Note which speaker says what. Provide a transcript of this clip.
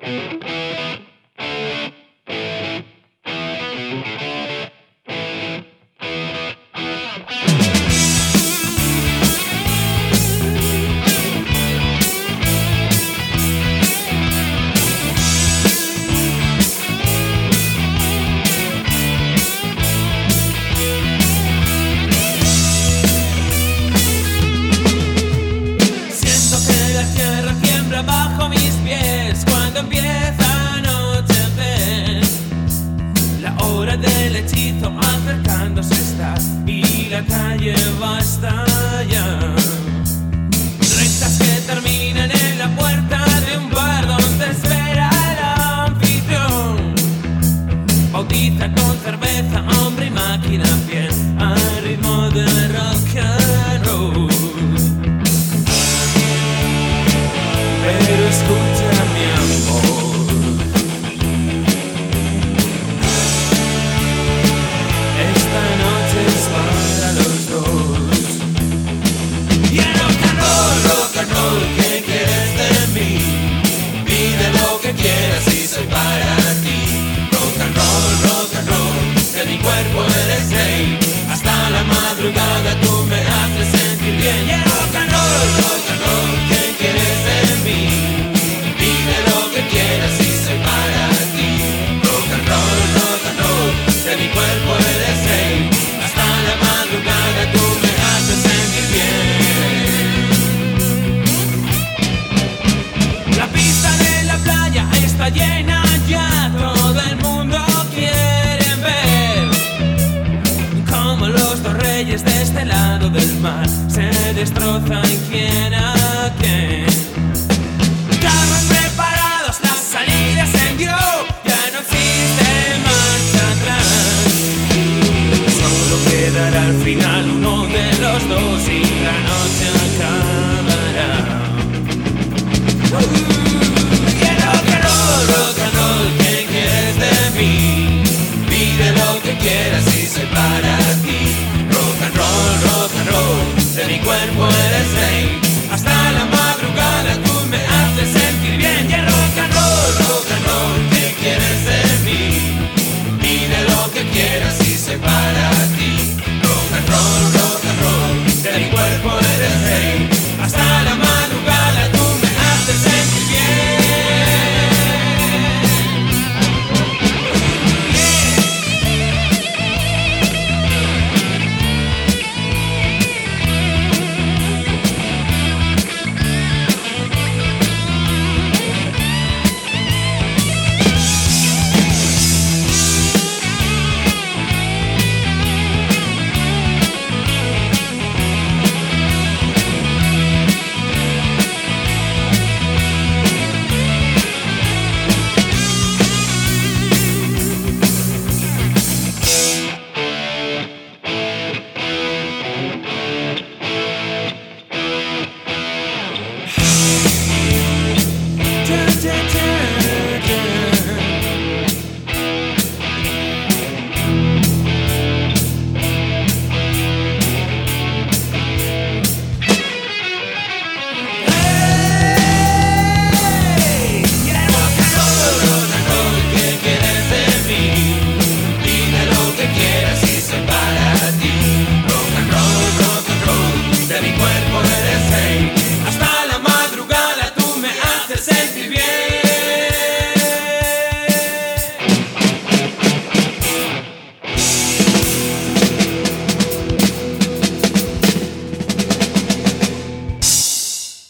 Speaker 1: Bajo mis pies cuando empieza a anochecer, la hora del hechizo acercándose está y la calle va a estallar. Rectas que terminan en la puerta de un bar donde espera el anfitrión. Bautiza con cerveza, hombre y máquina fiel al ritmo de rock and roll. Pero escucha mi amor, esta noche es para los dos. Y el rock and roll, ¿qué quieres de mí? Pide lo que quieras y soy para ti. Rock and roll, de mi cuerpo eres rey. Hasta la madrugada tú me haces sentir bien. Y el rock and roll, ¿qué quieres de mí? Pide lo que quieras y soy para ti. Rock and roll, de mi cuerpo eres rey. Hasta la madrugada tú me haces sentir bien. La pista de la playa está llena ya, todo el mundo quiere ver cómo los dos reyes de este lado del mar se destrozan quién a quién. Carros preparados, la salida se envió, ya no existe marcha atrás. Solo quedará al final uno de los dos y